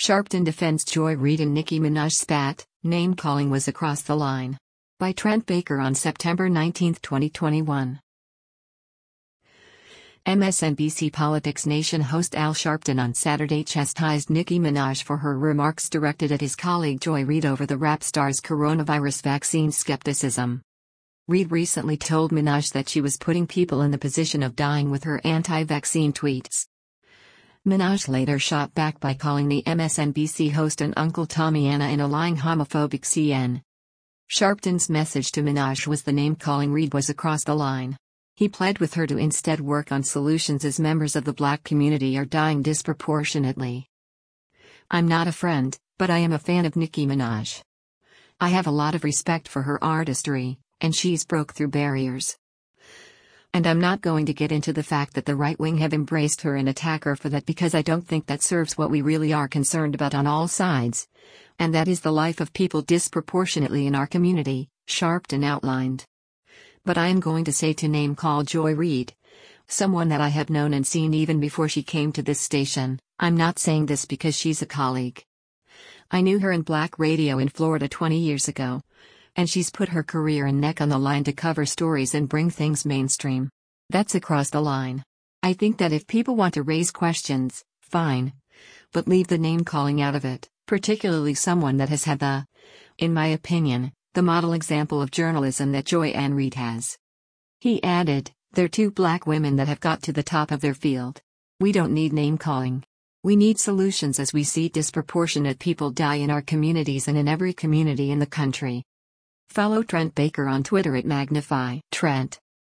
Sharpton defends Joy Reid and Nicki Minaj spat, name-calling was across the line. By Trent Baker on September 19, 2021. MSNBC Politics Nation host Al Sharpton on Saturday chastised Nicki Minaj for her remarks directed at his colleague Joy Reid over the rap star's coronavirus vaccine skepticism. Reid recently told Minaj that she was putting people in the position of dying with her anti-vaccine tweets. Minaj later shot back by calling the MSNBC host an Uncle Tommyanna in a lying homophobic CN. Sharpton's message to Minaj was the name-calling Reid was across the line. He pled with her to instead work on solutions as members of the black community are dying disproportionately. "I'm not a friend, but I am a fan of Nicki Minaj. I have a lot of respect for her artistry, and she's broke through barriers. And I'm not going to get into the fact that the right wing have embraced her and attack her for that because I don't think that serves what we really are concerned about on all sides. And that is the life of people disproportionately in our community," Sharpton outlined. "But I am going to say to name-call Joy Reid, someone that I have known and seen even before she came to this station. I'm not saying this because she's a colleague. I knew her in black radio in Florida 20 years ago. And she's put her career and neck on the line to cover stories and bring things mainstream. That's across the line. I think that if people want to raise questions, fine. But leave the name-calling out of it, particularly someone that has had in my opinion, the model example of journalism that Joy Ann Reid has." He added, "They're two black women that have got to the top of their field. We don't need name-calling. We need solutions as we see disproportionate people die in our communities and in every community in the country." Follow Trent Baker on Twitter at Magnify Trent.